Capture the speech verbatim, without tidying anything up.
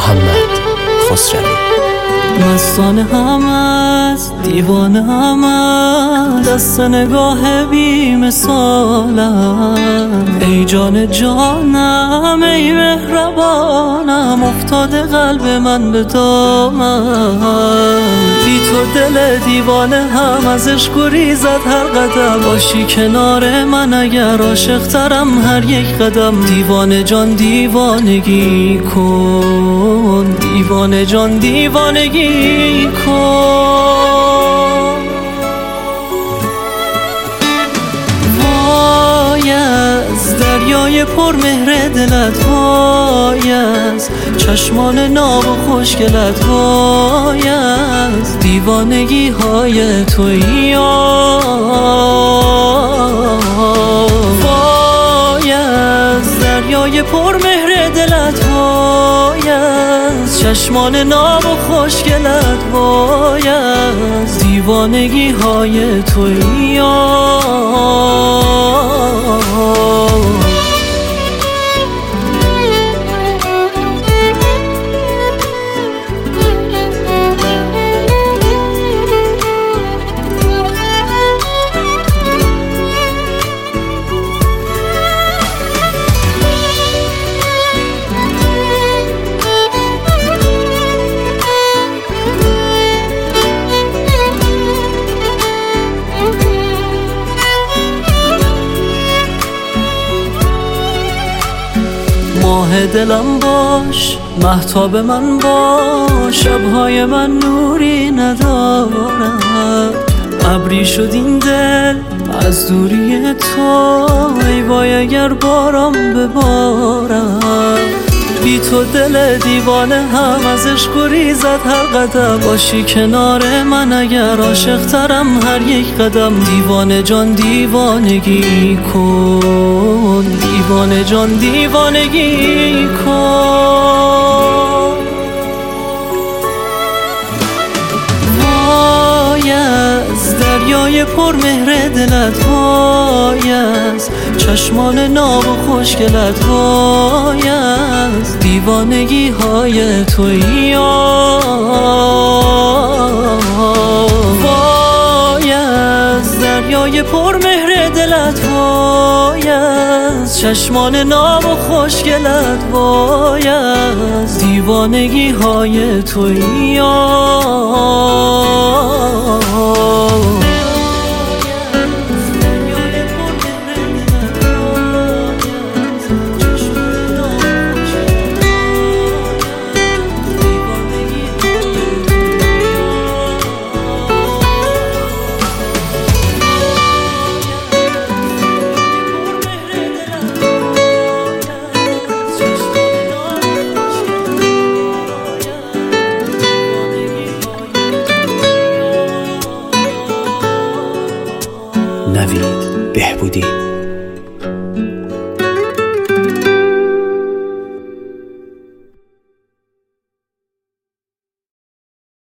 محمد خسروی. مستانه هم از دیوانه هم از دست نگاه بی مثالم. ای جان جانم ای مهربانم، افتاده قلب من به دامم. بی تو دل دیوانه هم ازش گریزد هر قدم. باشی کنار من اگر عاشق ترم هر یک قدم. دیوانه جان دیوانگی کن، دیوانه جان دیوانگی کن. وای از دریای پر مهر دلت، وای از چشمان ناب و خوشگلت، وای از دیوانگی های تویی. وای از دریای پر مهر دلت، وای از چشمان ناب و خوشگلت، وای از دیوانگی های تویی. ماه دلم باش، مهتاب من باش، شبهای من نوری ندارد. ابری شد این دل از دوری تو، ای وای اگر بارم ببارد. بی تو دل دیوانه هم ازش گریزد هر قدم. باشی کنار من اگر عاشق ترم هر یک قدم. دیوانه جان دیوانگی کن، دیوانه جان دیوانگی کن. وای از دریای پر مهر دلت، وای از چشمان ناب و خوشگلت، وای از دیوانگی های تویی. وای از دریای پر مهر دلت، وای از چشمان ناب و خوشگلت، وای از دیوانگی های تویی. نوید بهبودی.